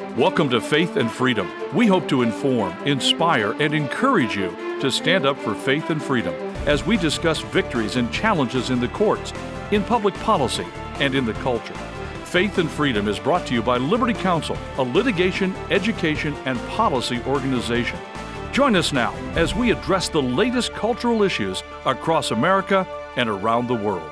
Welcome to Faith and Freedom. We hope to inform, inspire, and encourage you to stand up for faith and freedom as we discuss victories and challenges in the courts, in public policy, and in the culture. Faith and Freedom is brought to you by Liberty Counsel, a litigation, education, and policy organization. Join us now as we address the latest cultural issues across America and around the world.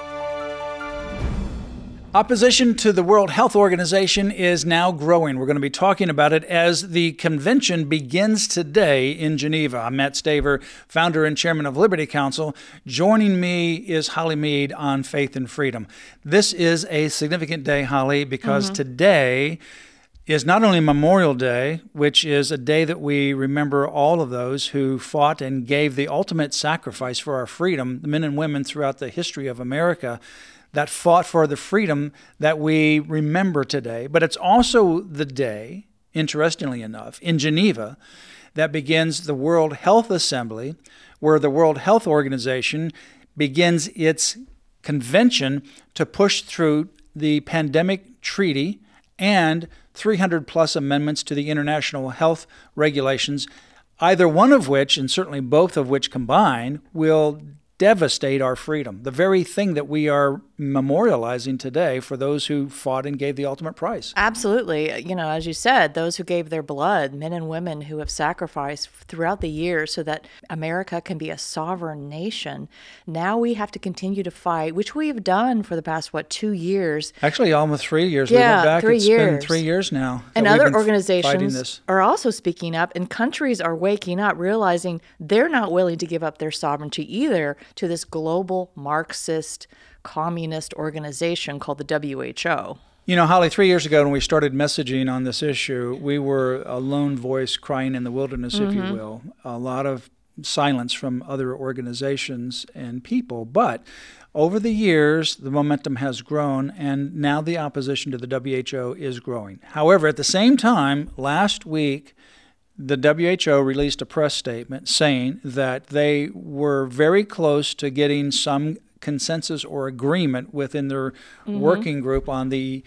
Opposition to the World Health Organization is now growing. We're going to be talking about it as the convention begins today in Geneva. I'm Matt Staver, founder and chairman of Liberty Counsel. Joining me is Holly Mead on Faith and Freedom. This is a significant day, Holly, because today is not only Memorial Day, which is a day that we remember all of those who fought and gave the ultimate sacrifice for our freedom, the men and women throughout the history of America that fought for the freedom that we remember today. But it's also the day, interestingly enough, in Geneva, that begins the World Health Assembly, where the World Health Organization begins its convention to push through the pandemic treaty and 300 plus amendments to the international health regulations, either one of which, and certainly both of which combined, will devastate our freedom, the very thing that we are memorializing today for those who fought and gave the ultimate price. Absolutely. You know, as you said, those who gave their blood, men and women who have sacrificed throughout the years so that America can be a sovereign nation. Now we have to continue to fight, which we have done for the past, 2 years? Actually, almost 3 years. Yeah, we went back. 3 It's years. been 3 years now. And other organizations this. are also speaking up, and countries are waking up, realizing they're not willing to give up their sovereignty either to this global Marxist communist organization called the WHO. You know, Holly, 3 years ago when we started messaging on this issue, we were a lone voice crying in the wilderness, if you will. A lot of silence from other organizations and people. But over the years, the momentum has grown, and now the opposition to the WHO is growing. However, at the same time, last week, the WHO released a press statement saying that they were very close to getting some consensus or agreement within their working group on the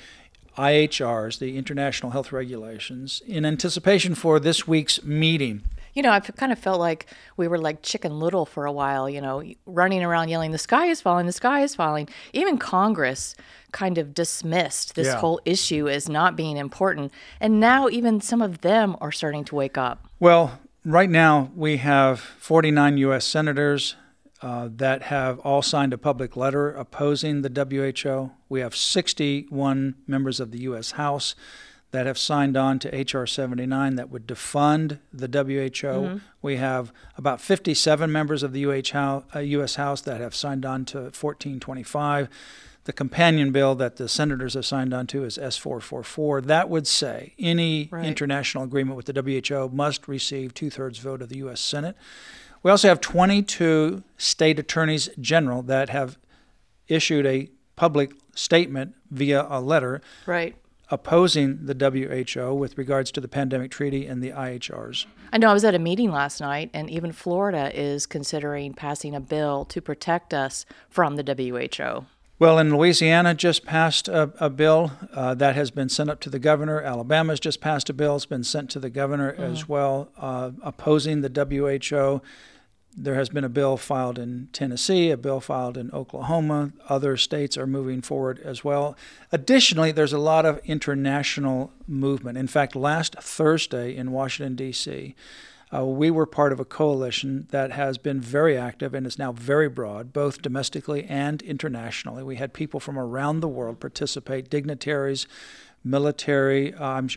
IHRs, the International Health Regulations, in anticipation for this week's meeting. You know, I kind of felt like we were like Chicken Little for a while, running around yelling, the sky is falling, the sky is falling. Even Congress kind of dismissed this whole issue as not being important. And now even some of them are starting to wake up. Well, right now we have 49 U.S. senators that have all signed a public letter opposing the WHO. We have 61 members of the U.S. House that have signed on to H.R. 79 that would defund the WHO. We have about 57 members of the U.S. House that have signed on to 1425. The companion bill that the senators have signed on to is S-444. That would say any international agreement with the WHO must receive two-thirds vote of the U.S. Senate. We also have 22 state attorneys general that have issued a public statement via a letter opposing the WHO with regards to the pandemic treaty and the IHRs. I know I was at a meeting last night, and even Florida is considering passing a bill to protect us from the WHO. Well, in Louisiana just passed a bill that has been sent up to the governor. Alabama's just passed a bill. It's been sent to the governor as well, opposing the WHO. There has been a bill filed in Tennessee, a bill filed in Oklahoma. Other states are moving forward as well. Additionally, there's a lot of international movement. In fact, last Thursday in Washington, D.C., we were part of a coalition that has been very active and is now very broad, both domestically and internationally. We had people from around the world participate, dignitaries, military,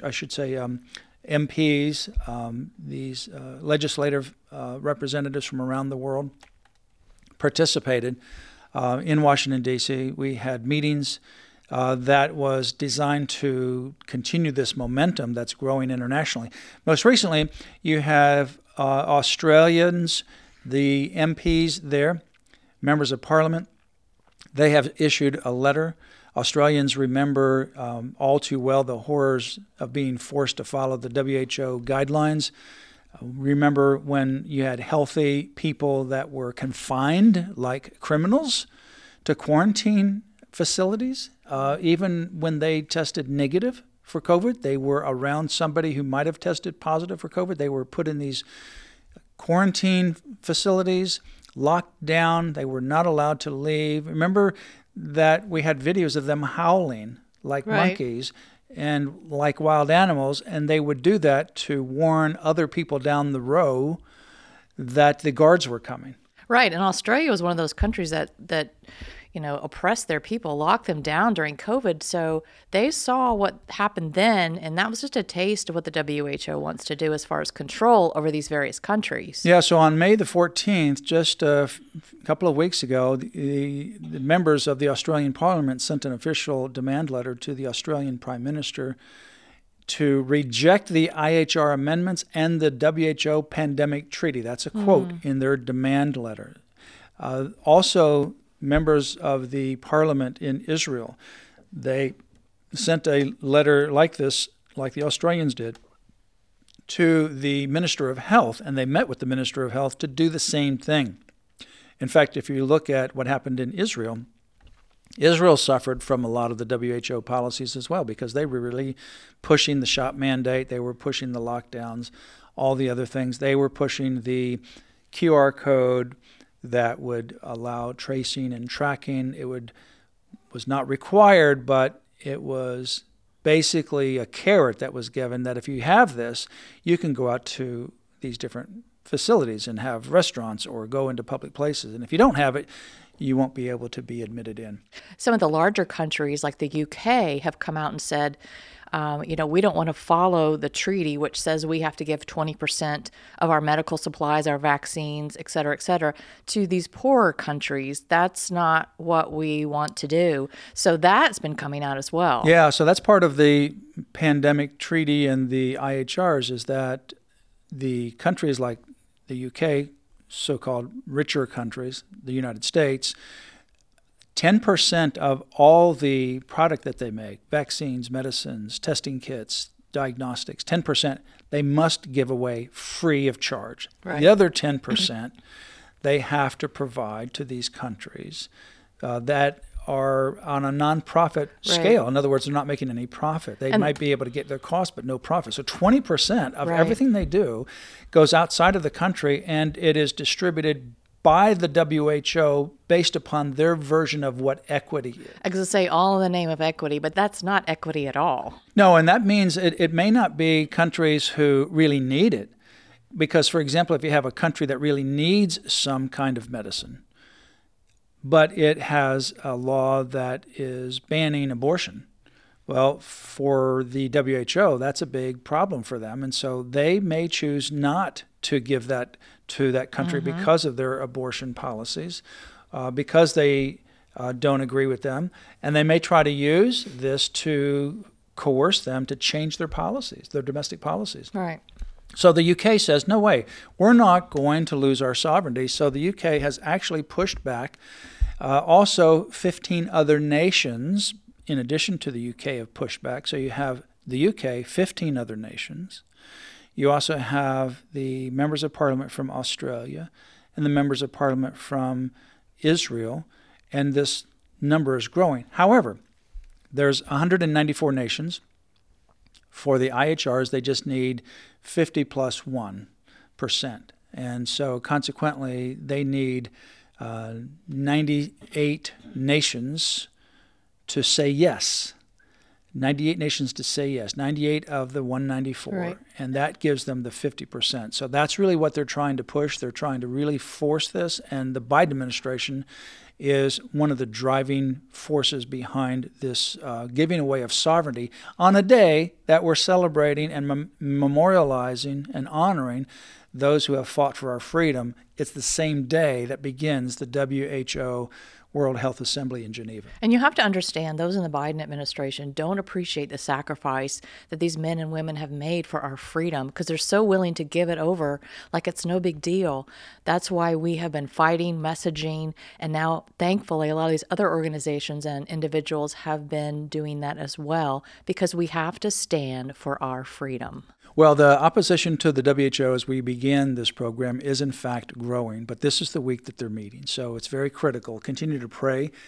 MPs, these legislative representatives from around the world participated in Washington, D.C. We had meetings that was designed to continue this momentum that's growing internationally. Most recently, you have Australians, the MPs there, members of parliament. They have issued a letter. Australians remember all too well the horrors of being forced to follow the WHO guidelines. Remember when you had healthy people that were confined like criminals to quarantine facilities, even when they tested negative for COVID. They were around somebody who might have tested positive for COVID. They were put in these quarantine facilities, locked down. They were not allowed to leave. Remember that we had videos of them howling like monkeys and like wild animals, and they would do that to warn other people down the row that the guards were coming. Right, and Australia was one of those countries that oppressed their people, locked them down during COVID. So they saw what happened then, and that was just a taste of what the WHO wants to do as far as control over these various countries. Yeah, so on May the 14th, just a couple of weeks ago, the members of the Australian Parliament sent an official demand letter to the Australian Prime Minister to reject the IHR amendments and the WHO pandemic treaty. That's a quote in their demand letter. Also, members of the parliament in Israel, they sent a letter like this, like the Australians did, to the Minister of Health, and they met with the Minister of Health to do the same thing. In fact, if you look at what happened in Israel, Israel suffered from a lot of the WHO policies as well, because they were really pushing the shop mandate, they were pushing the lockdowns, all the other things. They were pushing the QR code that would allow tracing and tracking. It was not required, but it was basically a carrot that was given that if you have this, you can go out to these different facilities and have restaurants or go into public places. And if you don't have it, you won't be able to be admitted in. Some of the larger countries like the UK have come out and said, we don't want to follow the treaty, which says we have to give 20% of our medical supplies, our vaccines, et cetera, to these poorer countries. That's not what we want to do. So that's been coming out as well. Yeah, so that's part of the pandemic treaty and the IHRs, is that the countries like the UK, so-called richer countries, the United States, 10% of all the product that they make, vaccines, medicines, testing kits, diagnostics, 10%, they must give away free of charge. Right. The other 10%, they have to provide to these countries that are on a nonprofit scale. In other words, they're not making any profit. They might be able to get their cost, but no profit. So 20% of everything they do goes outside of the country, and it is distributed by the WHO based upon their version of what equity is. I was going to say all in the name of equity, but that's not equity at all. No, and that means it may not be countries who really need it. Because, for example, if you have a country that really needs some kind of medicine, but it has a law that is banning abortion, well, for the WHO, that's a big problem for them. And so they may choose not to give that to that country because of their abortion policies, because they don't agree with them. And they may try to use this to coerce them to change their policies, their domestic policies. Right. So the UK says, no way, we're not going to lose our sovereignty. So the UK has actually pushed back. Also, 15 other nations, in addition to the UK, have pushed back. So you have the UK, 15 other nations. You also have the members of parliament from Australia and the members of parliament from Israel, and this number is growing. However, there's 194 nations. For the IHRs, they just need 50 plus 1%. And so consequently, they need 98 nations to say yes. 98 nations to say yes, 98 of the 194, right. And that gives them the 50%. So that's really what they're trying to push. They're trying to really force this, and the Biden administration is one of the driving forces behind this giving away of sovereignty on a day that we're celebrating and memorializing and honoring those who have fought for our freedom. It's the same day that begins the WHO World Health Assembly in Geneva. And you have to understand, those in the Biden administration don't appreciate the sacrifice that these men and women have made for our freedom, because they're so willing to give it over like it's no big deal. That's why we have been fighting, messaging, and now, thankfully, a lot of these other organizations and individuals have been doing that as well, because we have to stand for our freedom. Well, the opposition to the WHO as we begin this program is in fact growing, but this is the week that they're meeting. So it's very critical. Continue to pray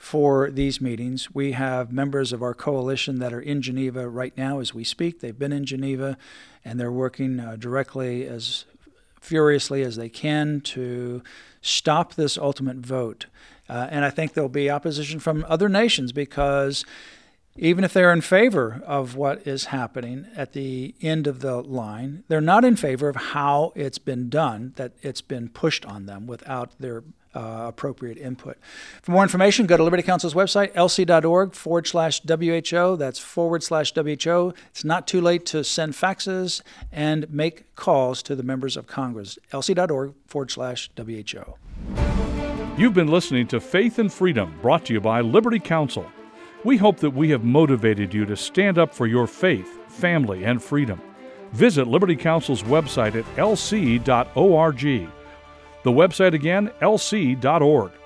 for these meetings. We have members of our coalition that are in Geneva right now as we speak. They've been in Geneva, and they're working directly as furiously as they can to stop this ultimate vote. And I think there'll be opposition from other nations, because even if they're in favor of what is happening at the end of the line, they're not in favor of how it's been done, that it's been pushed on them without their appropriate input. For more information, go to Liberty Counsel's website, lc.org/WHO. That's /WHO. It's not too late to send faxes and make calls to the members of Congress, lc.org/WHO. You've been listening to Faith and Freedom, brought to you by Liberty Counsel. We hope that we have motivated you to stand up for your faith, family, and freedom. Visit Liberty Counsel's website at lc.org. The website again, lc.org.